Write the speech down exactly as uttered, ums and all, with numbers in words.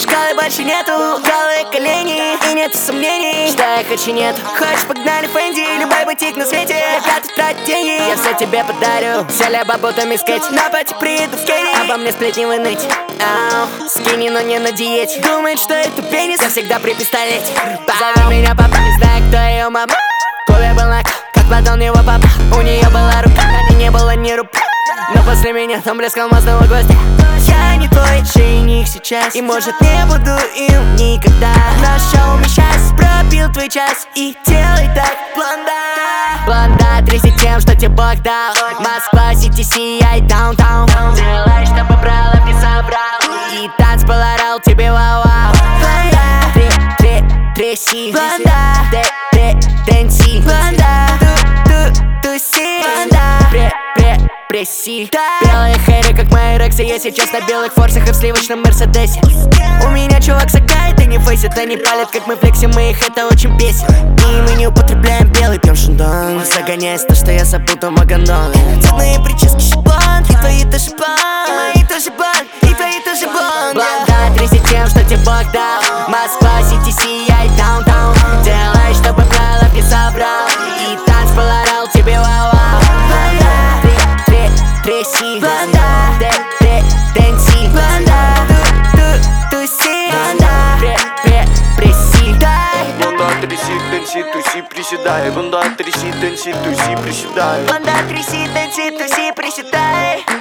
Голы больше нету, голые колени и нет сомнений, что я хочу, нет. Хочешь, погнали Фэнди, любой бутик на свете. Ребята тратят деньги, я все тебе подарю. Сели бабутами скетч, на пати приеду в Кенни. Обо мне сплетни выныть, ау, скини, но не на диете. Думает, что это пенис, я всегда при пистолете. Зови меня папа, не знаю, кто ее мама. Кубе был накал, как Платон его папа. У нее была рука, на ней не было ни руб. Но после меня там блескал мостного гвоздя. Я не твой жених сейчас, и может не буду им никогда. Но шоу мне сейчас пробил твой час, и делай так, блонда. Блонда, тряси тем, что тебе Бог дал. Москва, Сити, сияй, даунтаун. Делай, чтобы брал, а не забрал. И танцпол орал тебе вау-вау. Блонда, тряси, блонда, тэнси, блонда, туси, блонда, преси. Белые хэри, как мои рексы. Я сейчас на белых форсах и в сливочном мерседесе. У меня чувак сагает и не фейсит. Они палят, как мы флексим, и их это очень бесит. И мы не употребляем белый, пьем шандон. Загоняясь то, что я запутал магандон. Цветные прически шибан, и твои тоже бан. И мои тоже бан, и твои тоже бан. Блонда, тряси тем, что тебе Бог дал. Москва, Сити, сияй, даунтаун. Делай, чтобы правилов не собрал. И танцпол орал тебе вау-вау. Тряси, блонда, тэнси, блонда, туси, блонда, преси, дай. Блонда, тряси, тэнси, туси, приседай. Блонда, тряси, тэнси, туси, приседай. Блонда, тряси, тэнси, туси, приседай.